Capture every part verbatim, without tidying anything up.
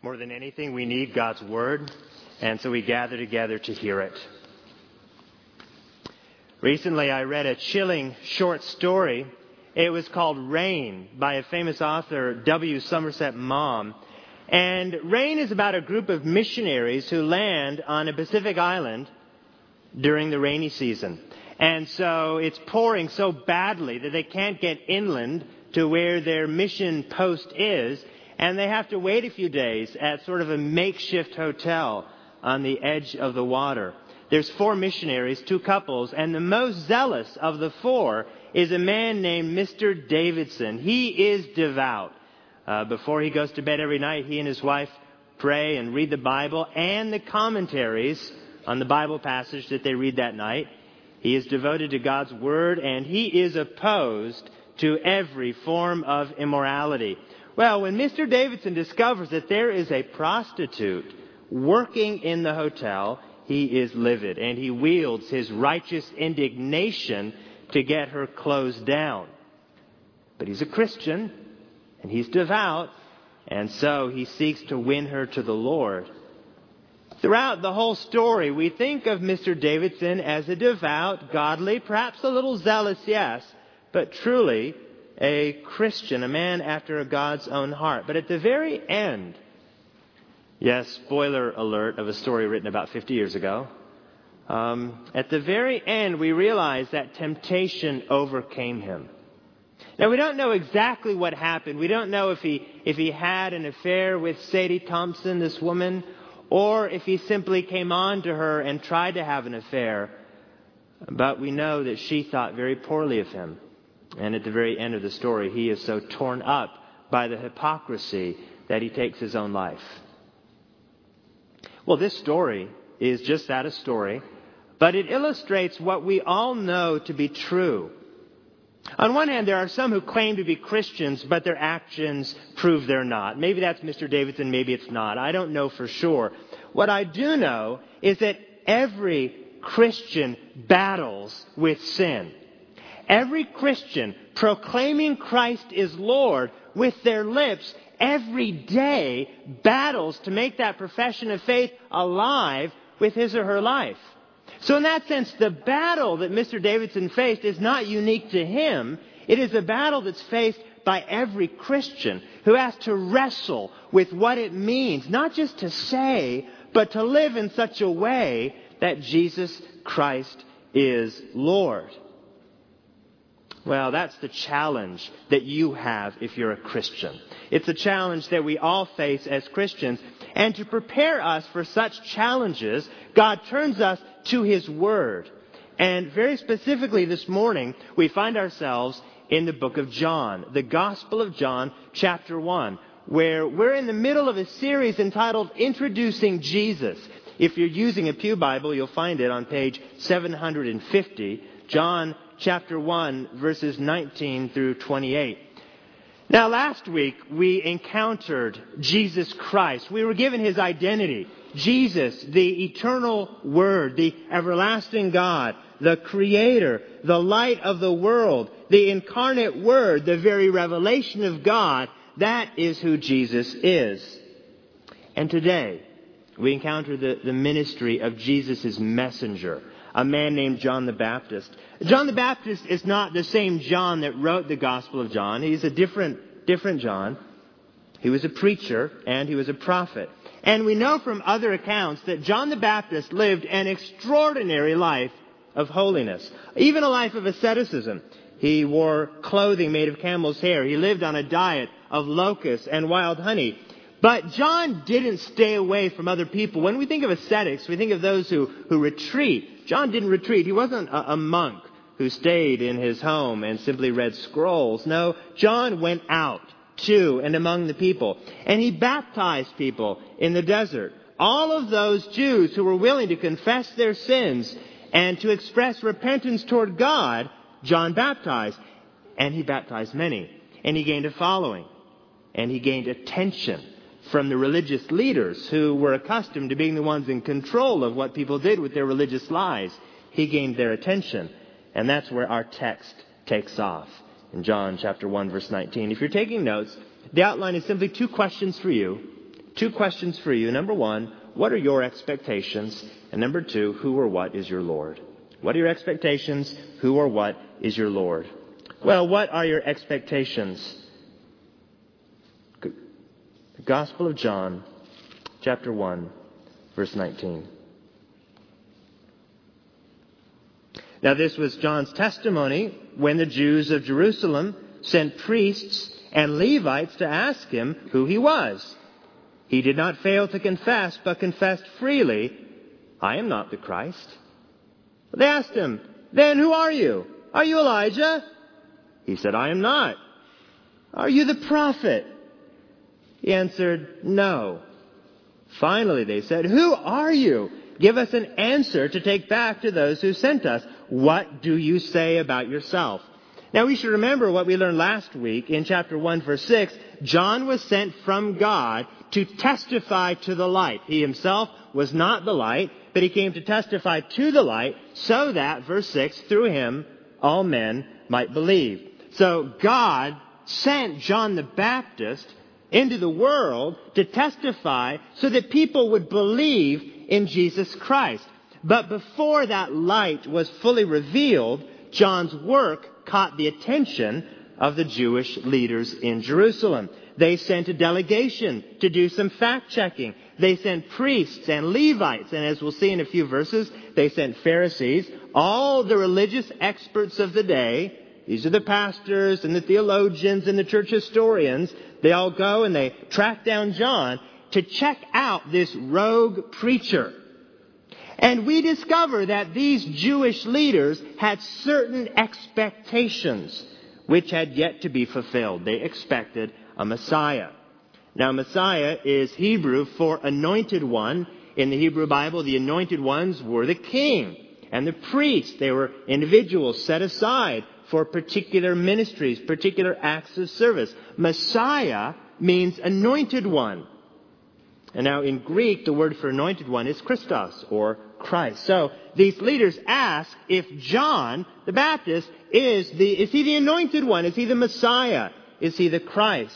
More than anything, we need God's Word, and so we gather together to hear it. Recently, I read a chilling short story. It was called Rain by a famous author, W. Somerset Maugham. And Rain is about a group of missionaries who land on a Pacific island during the rainy season. And so it's pouring so badly that they can't get inland to where their mission post is. And they have to wait a few days at sort of a makeshift hotel on the edge of the water. There's four missionaries, two couples, and the most zealous of the four is a man named Mister Davidson. He is devout. Uh, before he goes to bed every night, he and his wife pray and read the Bible and the commentaries on the Bible passage that they read that night. He is devoted to God's Word, and he is opposed to every form of immorality. Well, when Mister Davidson discovers that there is a prostitute working in the hotel, he is livid, and he wields his righteous indignation to get her closed down. But he's a Christian, and he's devout, and so he seeks to win her to the Lord. Throughout the whole story, we think of Mister Davidson as a devout, godly, perhaps a little zealous, yes, but truly a Christian, a man after God's own heart. But at the very end, yes, spoiler alert of a story written about fifty years ago, um, at the very end we realize that temptation overcame him. Now, we don't know exactly what happened. We don't know if he if he had an affair with Sadie Thompson, this woman, or if he simply came on to her and tried to have an affair. But we know that she thought very poorly of him. And at the very end of the story, he is so torn up by the hypocrisy that he takes his own life. Well, this story is just that, a story, but it illustrates what we all know to be true. On one hand, there are some who claim to be Christians, but their actions prove they're not. Maybe that's Mister Davidson, maybe it's not. I don't know for sure. What I do know is that every Christian battles with sin. Every Christian proclaiming Christ is Lord with their lips every day battles to make that profession of faith alive with his or her life. So in that sense, the battle that Mister Davidson faced is not unique to him. It is a battle that's faced by every Christian who has to wrestle with what it means, not just to say, but to live in such a way that Jesus Christ is Lord. Well, that's the challenge that you have if you're a Christian. It's a challenge that we all face as Christians. And to prepare us for such challenges, God turns us to His Word. And very specifically this morning, we find ourselves in the book of John, the Gospel of John, chapter one, where we're in the middle of a series entitled Introducing Jesus. If you're using a Pew Bible, you'll find it on page seven hundred fifty, John chapter one, verses nineteen through twenty-eight. Now, last week, we encountered Jesus Christ. We were given His identity. Jesus, the eternal Word, the everlasting God, the Creator, the light of the world, the incarnate Word, the very revelation of God. That is who Jesus is. And today, we encounter the, the ministry of Jesus' messenger, a man named John the Baptist. John the Baptist is not the same John that wrote the Gospel of John. He's a different, different John. He was a preacher and he was a prophet. And we know from other accounts that John the Baptist lived an extraordinary life of holiness, even a life of asceticism. He wore clothing made of camel's hair. He lived on a diet of locusts and wild honey. But John didn't stay away from other people. When we think of ascetics, we think of those who, who retreat. John didn't retreat. He wasn't a, a monk who stayed in his home and simply read scrolls. No, John went out to and among the people. And he baptized people in the desert. All of those Jews who were willing to confess their sins and to express repentance toward God, John baptized. And he baptized many. And he gained a following. And he gained attention from the religious leaders who were accustomed to being the ones in control of what people did with their religious lives. He gained their attention. And that's where our text takes off in John chapter one, verse nineteen. If you're taking notes, the outline is simply two questions for you. Two questions for you. Number one, what are your expectations? And number two, who or what is your Lord? What are your expectations? Who or what is your Lord? Well, what are your expectations? The Gospel of John, chapter one, verse nineteen. Now, this was John's testimony when the Jews of Jerusalem sent priests and Levites to ask him who he was. He did not fail to confess, but confessed freely, I am not the Christ. They asked him, then who are you? Are you Elijah? He said, I am not. Are you the prophet? He answered, no. Finally, they said, who are you? Give us an answer to take back to those who sent us. What do you say about yourself? Now, we should remember what we learned last week in chapter one, verse six. John was sent from God to testify to the light. He himself was not the light, but he came to testify to the light so that, verse six, through him, all men might believe. So God sent John the Baptist into the world to testify so that people would believe in Jesus Christ. But before that light was fully revealed, John's work caught the attention of the Jewish leaders in Jerusalem. They sent a delegation to do some fact-checking. They sent priests and Levites, and as we'll see in a few verses, they sent Pharisees, all the religious experts of the day. These are the pastors and the theologians and the church historians. They all go and they track down John to check out this rogue preacher. And we discover that these Jewish leaders had certain expectations which had yet to be fulfilled. They expected a Messiah. Now, Messiah is Hebrew for anointed one. In the Hebrew Bible, the anointed ones were the king and the priest. They were individuals set aside for particular ministries, particular acts of service. Messiah means anointed one. And now in Greek, the word for anointed one is Christos, or Christ. So these leaders ask if John the Baptist is the, is he the anointed one? Is he the Messiah? Is he the Christ?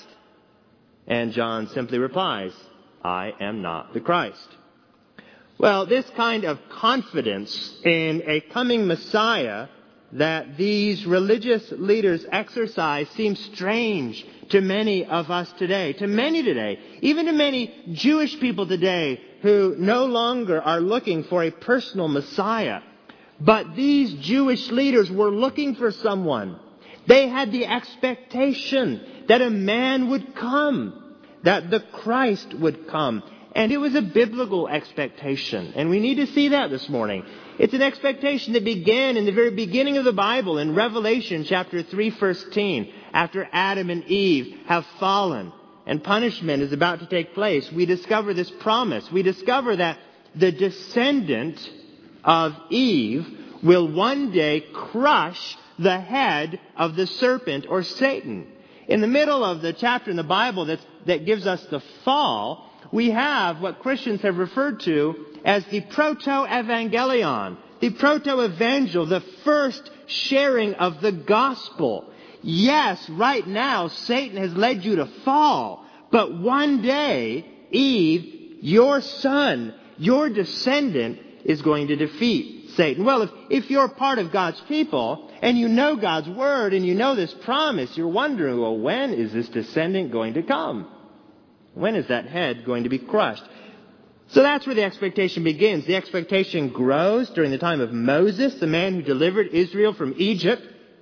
And John simply replies, I am not the Christ. Well, this kind of confidence in a coming Messiah that these religious leaders exercise seems strange to many of us today, to many today, even to many Jewish people today who no longer are looking for a personal Messiah. But these Jewish leaders were looking for someone. They had the expectation that a man would come, that the Christ would come. And it was a biblical expectation. And we need to see that this morning. It's an expectation that began in the very beginning of the Bible in Revelation chapter three, verse fifteen. After Adam and Eve have fallen and punishment is about to take place, we discover this promise. We discover that the descendant of Eve will one day crush the head of the serpent or Satan. In the middle of the chapter in the Bible that, that gives us the fall, we have what Christians have referred to as the proto-evangelion, the proto-evangel, the first sharing of the gospel. Yes, right now, Satan has led you to fall. But one day, Eve, your son, your descendant, is going to defeat Satan. Well, if, if you're part of God's people, and you know God's word, and you know this promise, you're wondering, well, when is this descendant going to come? When is that head going to be crushed? So that's where the expectation begins. The expectation grows during the time of Moses, the man who delivered Israel from Egypt.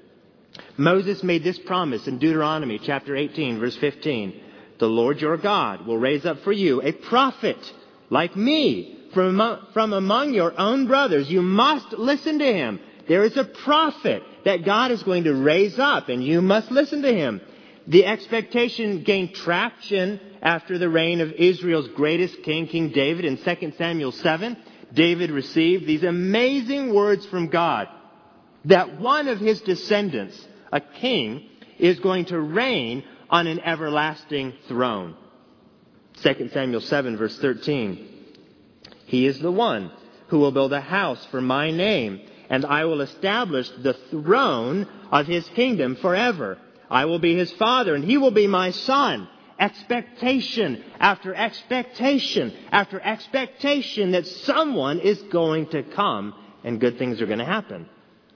Moses made this promise in Deuteronomy chapter eighteen, verse fifteen. The Lord your God will raise up for you a prophet like me from among, from among your own brothers. You must listen to him. There is a prophet that God is going to raise up, and you must listen to him. The expectation gained traction after the reign of Israel's greatest king, King David, in Second Samuel seven. David received these amazing words from God that one of his descendants, a king, is going to reign on an everlasting throne. Second Samuel seven, verse thirteen. He is the one who will build a house for my name, and I will establish the throne of his kingdom forever. I will be his father, and he will be my son. expectation after expectation after expectation that someone is going to come and good things are going to happen.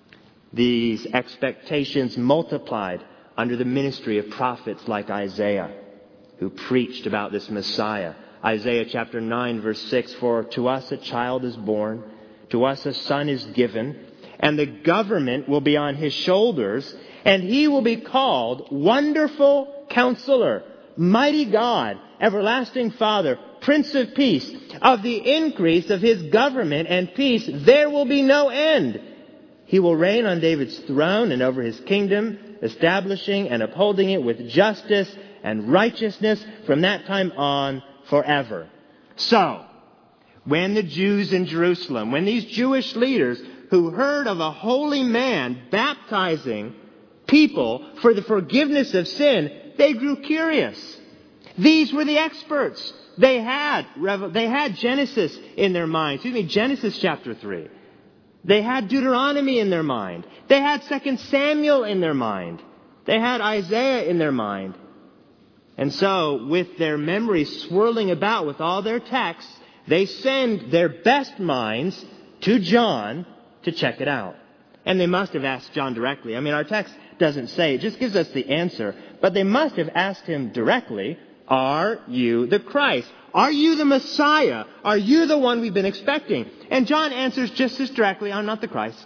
These expectations multiplied under the ministry of prophets like Isaiah, who preached about this Messiah. Isaiah chapter nine verse six, "For to us a child is born, to us a son is given, and the government will be on his shoulders, and he will be called Wonderful Counselor, Mighty God, Everlasting Father, Prince of Peace. Of the increase of his government and peace there will be no end. He will reign on David's throne and over his kingdom, establishing and upholding it with justice and righteousness from that time on forever." So, when the Jews in Jerusalem, when these Jewish leaders who heard of a holy man baptizing people for the forgiveness of sin, they grew curious. These were the experts. They had, they had Genesis in their mind. Excuse me, Genesis chapter three. They had Deuteronomy in their mind. They had Second Samuel in their mind. They had Isaiah in their mind. And so, with their memories swirling about with all their texts, they send their best minds to John to check it out. And they must have asked John directly. I mean, our text doesn't say. It just gives us the answer. But they must have asked him directly, "Are you the Christ? Are you the Messiah? Are you the one we've been expecting?" And John answers just as directly, "I'm not the Christ."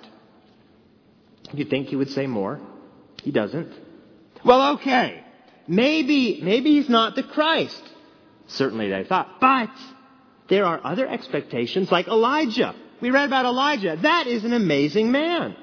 You'd think he would say more. He doesn't. Well, okay. Maybe, maybe he's not the Christ. Certainly they thought. But there are other expectations like Elijah. We read about Elijah. That is an amazing man.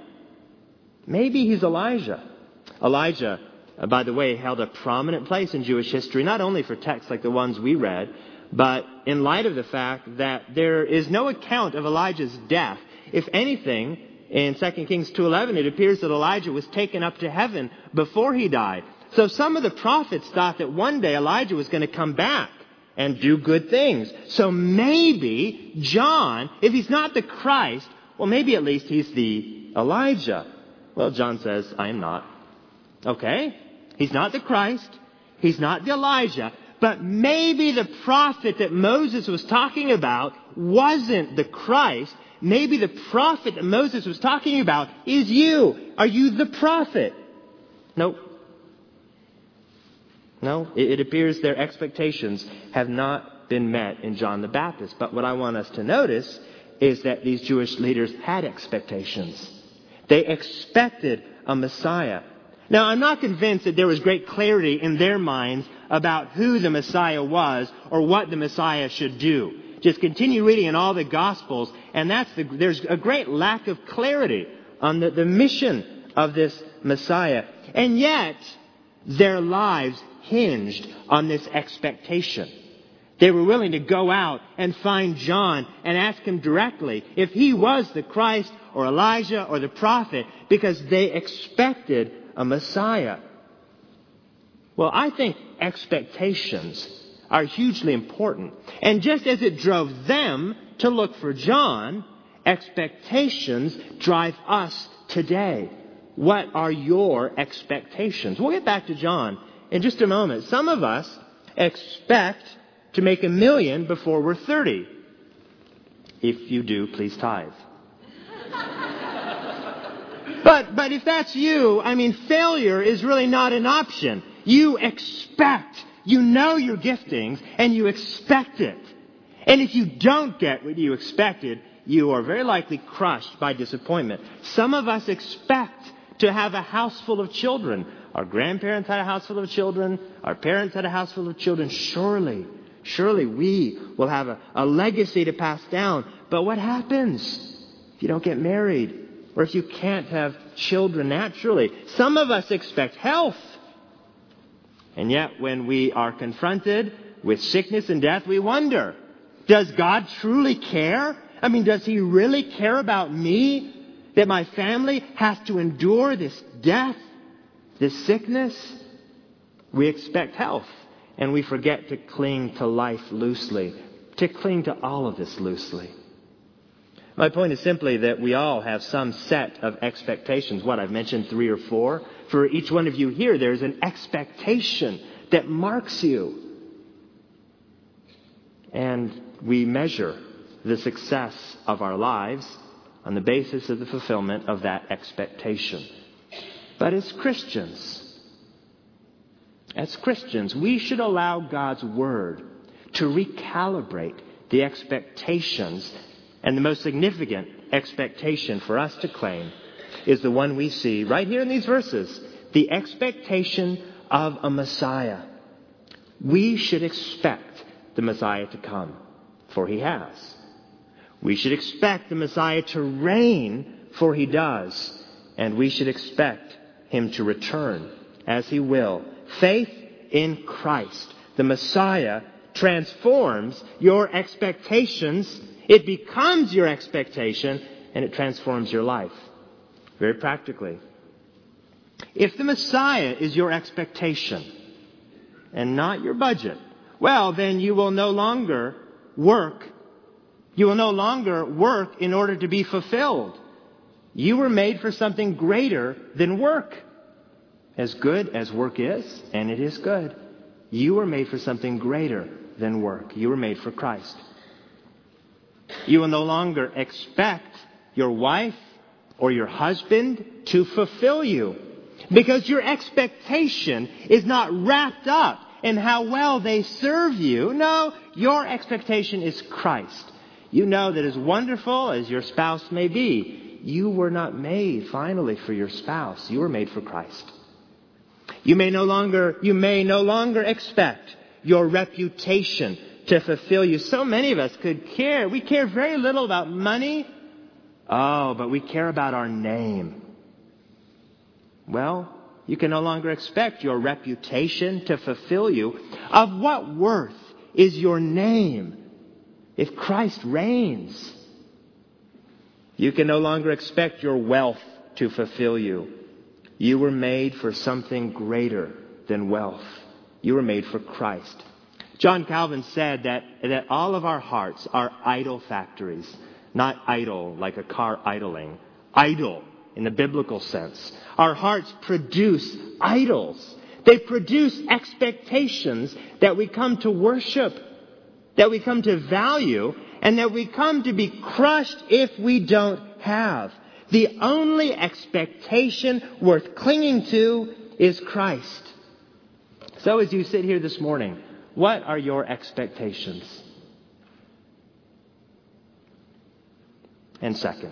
Maybe he's Elijah. Elijah, uh, by the way, held a prominent place in Jewish history, not only for texts like the ones we read, but in light of the fact that there is no account of Elijah's death. If anything, in Second Kings two eleven, it appears that Elijah was taken up to heaven before he died. So some of the prophets thought that one day Elijah was going to come back and do good things. So maybe John, if he's not the Christ, well, maybe at least he's the Elijah. Well, John says, "I am not." Okay, he's not the Christ. He's not the Elijah. But maybe the prophet that Moses was talking about wasn't the Christ. Maybe the prophet that Moses was talking about is you. Are you the prophet? Nope. No, it, it appears their expectations have not been met in John the Baptist. But what I want us to notice is that these Jewish leaders had expectations. They expected a Messiah. Now, I'm not convinced that there was great clarity in their minds about who the Messiah was or what the Messiah should do. Just continue reading in all the Gospels, and that's the, there's a great lack of clarity on the, the mission of this Messiah. And yet, their lives hinged on this expectation. They were willing to go out and find John and ask him directly if he was the Christ or Elijah or the prophet, because they expected a Messiah. Well, I think expectations are hugely important. And just as it drove them to look for John, expectations drive us today. What are your expectations? We'll get back to John in just a moment. Some of us expect to make a million before we're thirty. If you do, please tithe. But, but if that's you, I mean, failure is really not an option. You expect, you know your giftings, and you expect it. And if you don't get what you expected, you are very likely crushed by disappointment. Some of us expect to have a house full of children. Our grandparents had a house full of children. Our parents had a house full of children. Surely, surely we will have a, a legacy to pass down. But what happens if you don't get married? Or if you can't have children naturally? Some of us expect health. And yet when we are confronted with sickness and death, we wonder, does God truly care? I mean, does He really care about me? That my family has to endure this death, this sickness? We expect health, and we forget to cling to life loosely, to cling to all of this loosely. My point is simply that we all have some set of expectations. What, I've mentioned three or four. For each one of you here, there's an expectation that marks you. And we measure the success of our lives on the basis of the fulfillment of that expectation. But as Christians, as Christians, we should allow God's Word to recalibrate the expectations. And the most significant expectation for us to claim is the one we see right here in these verses, the expectation of a Messiah. We should expect the Messiah to come, for He has. We should expect the Messiah to reign, for He does. And we should expect Him to return, as He will. Faith in Christ, the Messiah, transforms your expectations. It becomes your expectation, and it transforms your life. Very practically. If the Messiah is your expectation and not your budget, well, then you will no longer work. You will no longer work in order to be fulfilled. You were made for something greater than work. As good as work is, and it is good, you were made for something greater than work. You were made for Christ. You will no longer expect your wife or your husband to fulfill you, because your expectation is not wrapped up in how well they serve you. No, your expectation is Christ. You know that as wonderful as your spouse may be, you were not made finally for your spouse. You were made for Christ. You may no longer, you may no longer expect your reputation to fulfill you. So many of us could care. We care very little about money. Oh, but we care about our name. Well, you can no longer expect your reputation to fulfill you. Of what worth is your name if Christ reigns? You can no longer expect your wealth to fulfill you. You were made for something greater than wealth. You were made for Christ. John Calvin said that, that all of our hearts are idol factories. Not idle like a car idling. Idol in the biblical sense. Our hearts produce idols. They produce expectations that we come to worship, that we come to value, and that we come to be crushed if we don't have. The only expectation worth clinging to is Christ. So as you sit here this morning, what are your expectations? And second,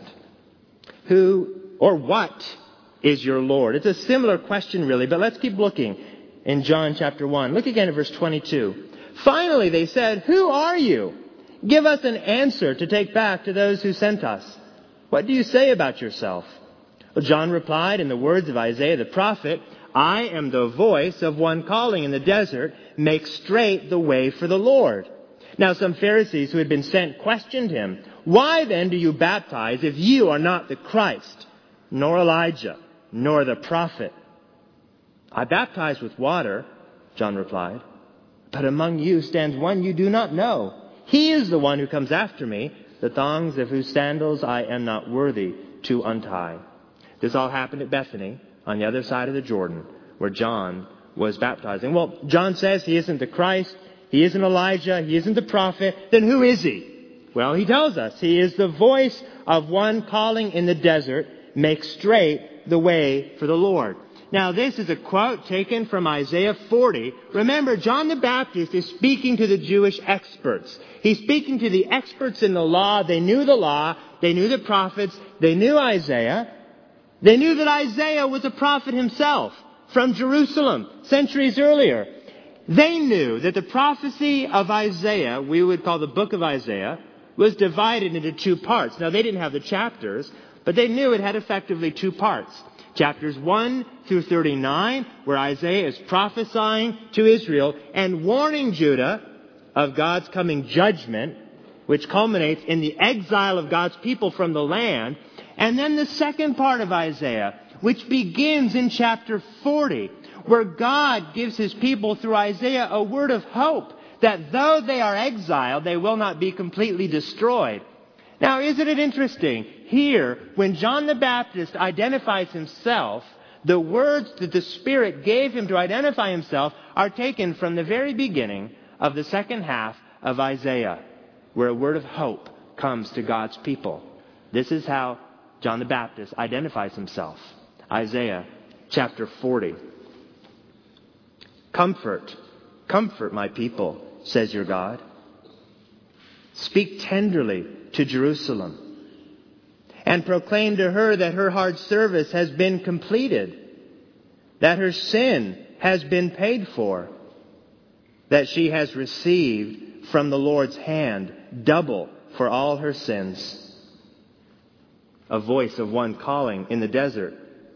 who or what is your Lord? It's a similar question really, but let's keep looking in John chapter one. Look again at verse twenty-two. Finally, they said, "Who are you? Give us an answer to take back to those who sent us. What do you say about yourself?" Well, John replied in the words of Isaiah the prophet, "I am the voice of one calling in the desert, make straight the way for the Lord." Now some Pharisees who had been sent questioned him, "Why then do you baptize if you are not the Christ, nor Elijah, nor the prophet?" "I baptize with water," John replied, "but among you stands one you do not know. He is the one who comes after me, the thongs of whose sandals I am not worthy to untie." This all happened at Bethany, on the other side of the Jordan, where John was baptizing. Well, John says he isn't the Christ, he isn't Elijah, he isn't the prophet. Then who is he? Well, he tells us he is the voice of one calling in the desert, make straight the way for the Lord. Now, this is a quote taken from Isaiah forty. Remember, John the Baptist is speaking to the Jewish experts. He's speaking to the experts in the law. They knew the law. They knew the prophets. They knew Isaiah. They knew that Isaiah was a prophet himself from Jerusalem centuries earlier. They knew that the prophecy of Isaiah, we would call the book of Isaiah, was divided into two parts. Now, they didn't have the chapters, but they knew it had effectively two parts. Chapters one through thirty-nine, where Isaiah is prophesying to Israel and warning Judah of God's coming judgment, which culminates in the exile of God's people from the land. And then the second part of Isaiah, which begins in chapter forty, where God gives his people through Isaiah a word of hope that though they are exiled, they will not be completely destroyed. Now, isn't it interesting? Here, when John the Baptist identifies himself, the words that the Spirit gave him to identify himself are taken from the very beginning of the second half of Isaiah, where a word of hope comes to God's people. This is how John the Baptist identifies himself. Isaiah chapter forty. Comfort, comfort my people, says your God. Speak tenderly to Jerusalem and proclaim to her that her hard service has been completed, that her sin has been paid for, that she has received from the Lord's hand double for all her sins. A voice of one calling in the desert,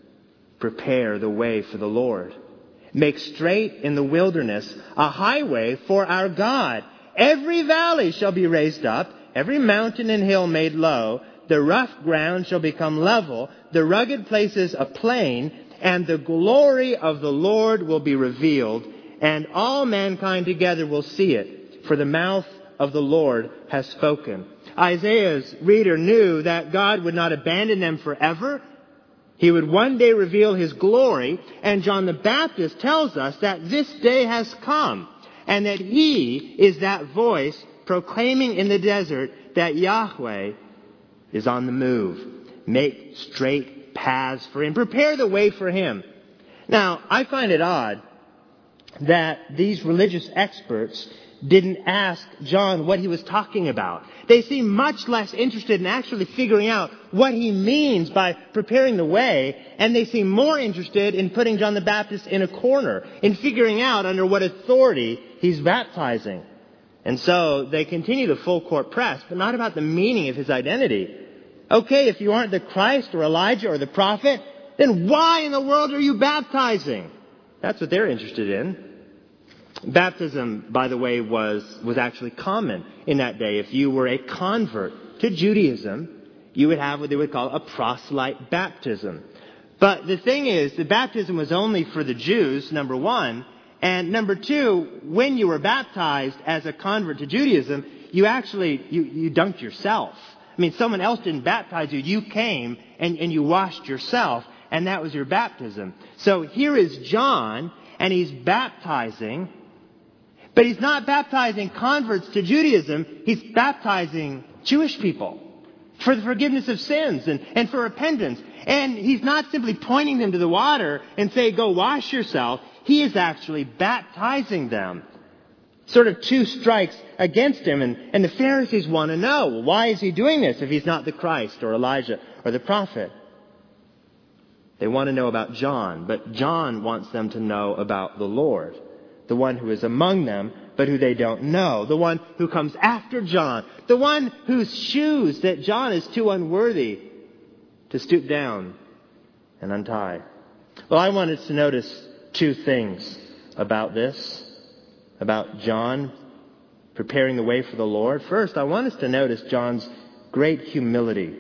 prepare the way for the Lord. Make straight in the wilderness a highway for our God. Every valley shall be raised up, every mountain and hill made low. The rough ground shall become level, the rugged places a plain, and the glory of the Lord will be revealed, and all mankind together will see it, for the mouth of the Lord has spoken. Isaiah's reader knew that God would not abandon them forever. He would one day reveal his glory, and John the Baptist tells us that this day has come, and that he is that voice proclaiming in the desert that Yahweh is on the move. Make straight paths for him. Prepare the way for him. Now, I find it odd that these religious experts didn't ask John what he was talking about. They seem much less interested in actually figuring out what he means by preparing the way, and they seem more interested in putting John the Baptist in a corner, in figuring out under what authority he's baptizing. And so they continue the full court press, but not about the meaning of his identity. Okay, if you aren't the Christ or Elijah or the prophet, then why in the world are you baptizing? That's what they're interested in. Baptism, by the way, was, was actually common in that day. If you were a convert to Judaism, you would have what they would call a proselyte baptism. But the thing is, the baptism was only for the Jews, number one. And number two, when you were baptized as a convert to Judaism, you actually, you, you dunked yourself. I mean, someone else didn't baptize you. You came and, and you washed yourself, and that was your baptism. So here is John, and he's baptizing. But he's not baptizing converts to Judaism. He's baptizing Jewish people for the forgiveness of sins and, and for repentance. And he's not simply pointing them to the water and say, go wash yourself. He is actually baptizing them. Sort of two strikes against him. And, and the Pharisees want to know, well, why is he doing this if he's not the Christ or Elijah or the prophet? They want to know about John, but John wants them to know about the Lord. The one who is among them, but who they don't know. The one who comes after John. The one whose shoes that John is too unworthy to stoop down and untie. Well, I want us to notice two things about this, about John preparing the way for the Lord. First, I want us to notice John's great humility.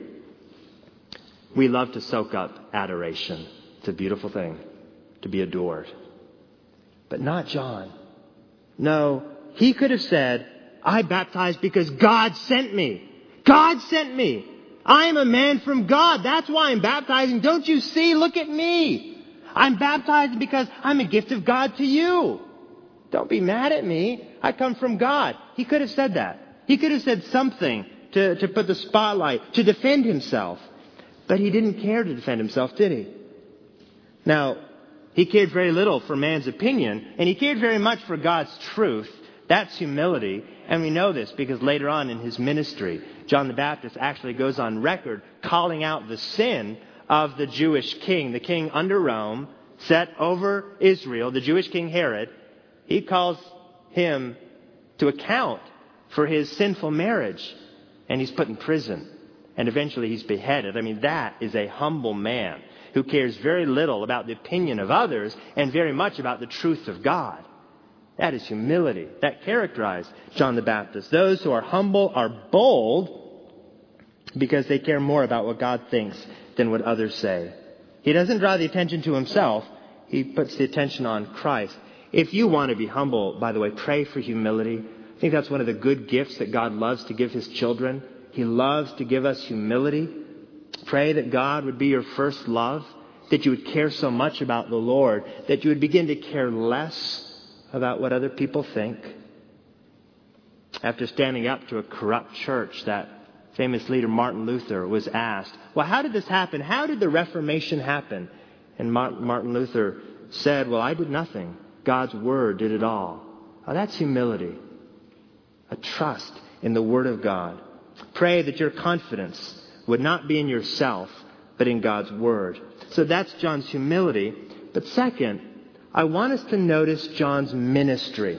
We love to soak up adoration. It's a beautiful thing to be adored. But not John. No, he could have said, I baptize because God sent me. God sent me. I am a man from God. That's why I'm baptizing. Don't you see? Look at me. I'm baptized because I'm a gift of God to you. Don't be mad at me. I come from God. He could have said that. He could have said something to, to put the spotlight, to defend himself. But he didn't care to defend himself, did he? Now, he cared very little for man's opinion, and he cared very much for God's truth. That's humility. And we know this because later on in his ministry, John the Baptist actually goes on record calling out the sin of the Jewish king, the king under Rome, set over Israel, the Jewish king Herod. He calls him to account for his sinful marriage, and he's put in prison. And eventually he's beheaded. I mean, that is a humble man who cares very little about the opinion of others and very much about the truth of God. That is humility. That characterized John the Baptist. Those who are humble are bold because they care more about what God thinks than what others say. He doesn't draw the attention to himself. He puts the attention on Christ. If you want to be humble, by the way, pray for humility. I think that's one of the good gifts that God loves to give his children. He loves to give us humility. Pray that God would be your first love. that you would care so much about the Lord that you would begin to care less about what other people think? After standing up to a corrupt church, that famous leader Martin Luther was asked, well, how did this happen? How did the Reformation happen? And Martin Luther said, well, I did nothing. God's Word did it all. Oh, that's humility. A trust in the Word of God. Pray that your confidence would not be in yourself, but in God's Word. So that's John's humility. But second, I want us to notice John's ministry.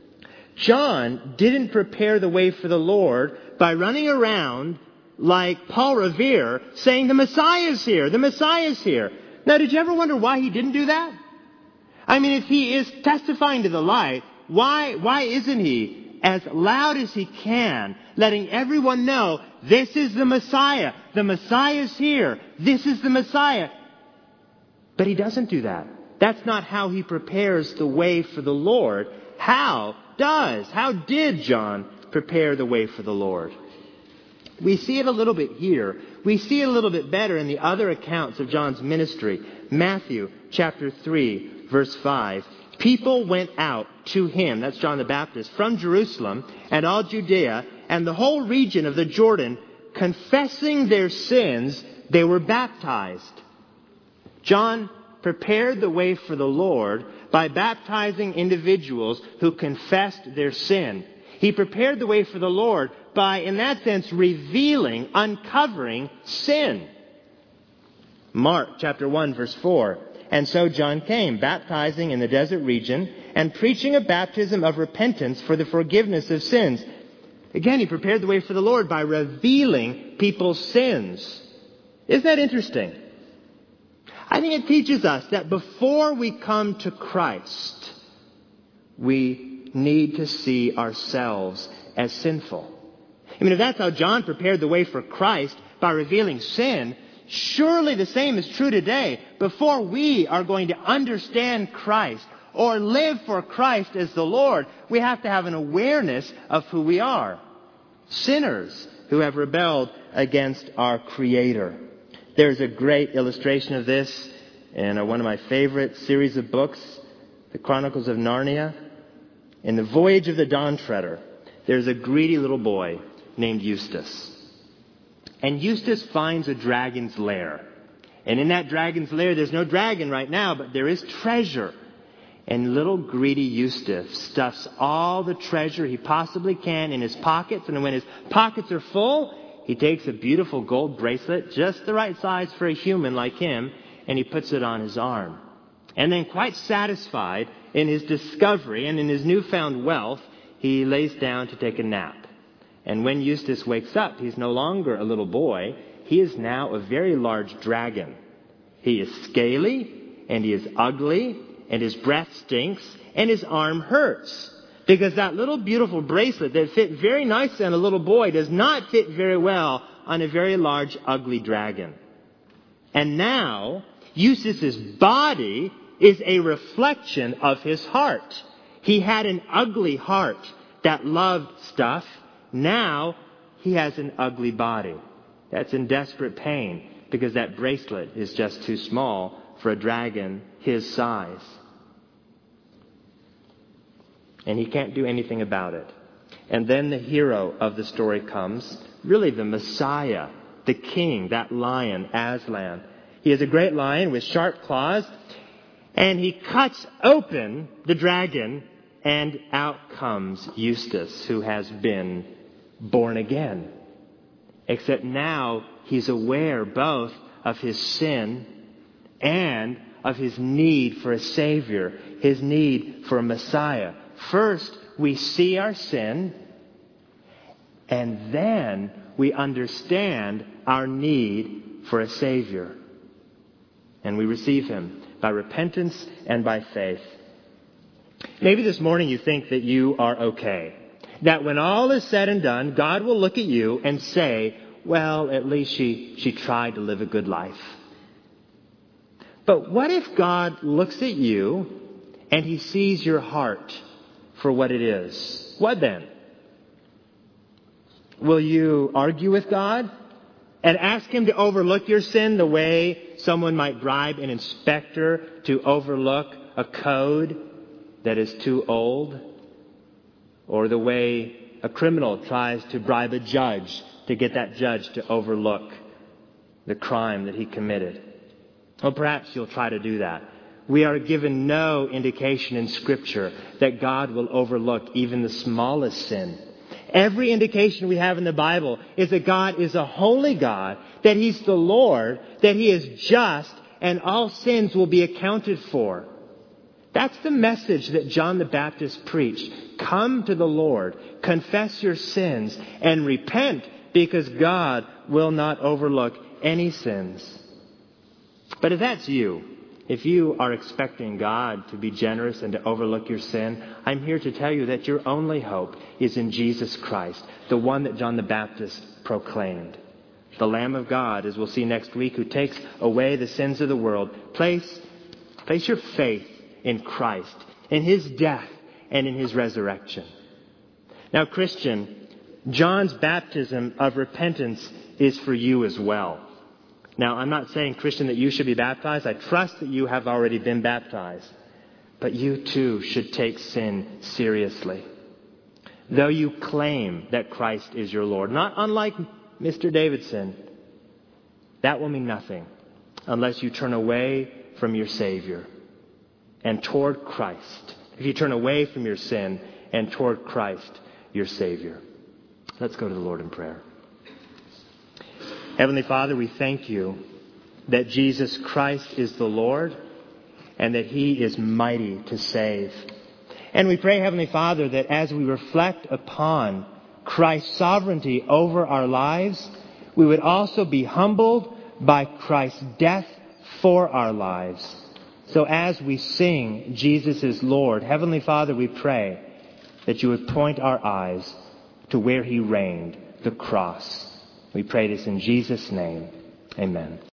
John didn't prepare the way for the Lord by running around like Paul Revere saying, the Messiah's here, the Messiah's here. Now, did you ever wonder why he didn't do that? I mean, if he is testifying to the light, why, why isn't he as loud as he can, letting everyone know, this is the Messiah. The Messiah's here. This is the Messiah. But he doesn't do that. That's not how he prepares the way for the Lord. How does, how did John prepare the way for the Lord? We see it a little bit here. We see it a little bit better in the other accounts of John's ministry. Matthew chapter three, verse five. People went out to him, that's John the Baptist, from Jerusalem and all Judea and the whole region of the Jordan, confessing their sins, they were baptized. John prepared the way for the Lord by baptizing individuals who confessed their sin. He prepared the way for the Lord by, in that sense, revealing, uncovering sin. Mark chapter one, verse four. And so John came, baptizing in the desert region and preaching a baptism of repentance for the forgiveness of sins. Again, he prepared the way for the Lord by revealing people's sins. Isn't that interesting? I think it teaches us that before we come to Christ, we need to see ourselves as sinful. I mean, if that's how John prepared the way for Christ by revealing sin, surely the same is true today. Before we are going to understand Christ or live for Christ as the Lord, we have to have an awareness of who we are. Sinners who have rebelled against our Creator. There's a great illustration of this in one of my favorite series of books, The Chronicles of Narnia. In The Voyage of the Dawn Treader, there's a greedy little boy named Eustace. And Eustace finds a dragon's lair. And in that dragon's lair, there's no dragon right now, but there is treasure. And little greedy Eustace stuffs all the treasure he possibly can in his pockets. And when his pockets are full, he takes a beautiful gold bracelet, just the right size for a human like him, and he puts it on his arm. And then, quite satisfied in his discovery and in his newfound wealth, he lays down to take a nap. And when Eustace wakes up, he's no longer a little boy. He is now a very large dragon. He is scaly, and he is ugly, and his breath stinks, and his arm hurts. Because that little beautiful bracelet that fit very nicely on a little boy does not fit very well on a very large, ugly dragon. And now, Eustace's body is a reflection of his heart. He had an ugly heart that loved stuff. Now, he has an ugly body that's in desperate pain because that bracelet is just too small for a dragon his size. And he can't do anything about it. And then the hero of the story comes, really the Messiah, the king, that lion, Aslan. He is a great lion with sharp claws, and he cuts open the dragon, and out comes Eustace, who has been born again. Except now he's aware both of his sin and of his need for a Savior, his need for a Messiah. First, we see our sin, and then we understand our need for a Savior. And we receive Him by repentance and by faith. Maybe this morning you think that you are okay. That when all is said and done, God will look at you and say, well, at least she, she tried to live a good life. But what if God looks at you and He sees your heart for what it is? What then? Will you argue with God and ask him to overlook your sin the way someone might bribe an inspector to overlook a code that is too old, or the way a criminal tries to bribe a judge to get that judge to overlook the crime that he committed. Well, perhaps you'll try to do that. We are given no indication in Scripture that God will overlook even the smallest sin. Every indication we have in the Bible is that God is a holy God, that He's the Lord, that He is just, and all sins will be accounted for. That's the message that John the Baptist preached. Come to the Lord, confess your sins, and repent, because God will not overlook any sins. But if that's you, if you are expecting God to be generous and to overlook your sin, I'm here to tell you that your only hope is in Jesus Christ, the one that John the Baptist proclaimed. The Lamb of God, as we'll see next week, who takes away the sins of the world. Place, place your faith in Christ, in His death and in His resurrection. Now, Christian, John's baptism of repentance is for you as well. Now, I'm not saying, Christian, that you should be baptized. I trust that you have already been baptized. But you too should take sin seriously. Though you claim that Christ is your Lord, not unlike Mister Davidson, that will mean nothing unless you turn away from your Savior and toward Christ. If you turn away from your sin and toward Christ, your Savior. Let's go to the Lord in prayer. Heavenly Father, we thank you that Jesus Christ is the Lord and that He is mighty to save. And we pray, Heavenly Father, that as we reflect upon Christ's sovereignty over our lives, we would also be humbled by Christ's death for our lives. So as we sing Jesus is Lord, Heavenly Father, we pray that you would point our eyes to where He reigned, the cross. We pray this in Jesus' name. Amen.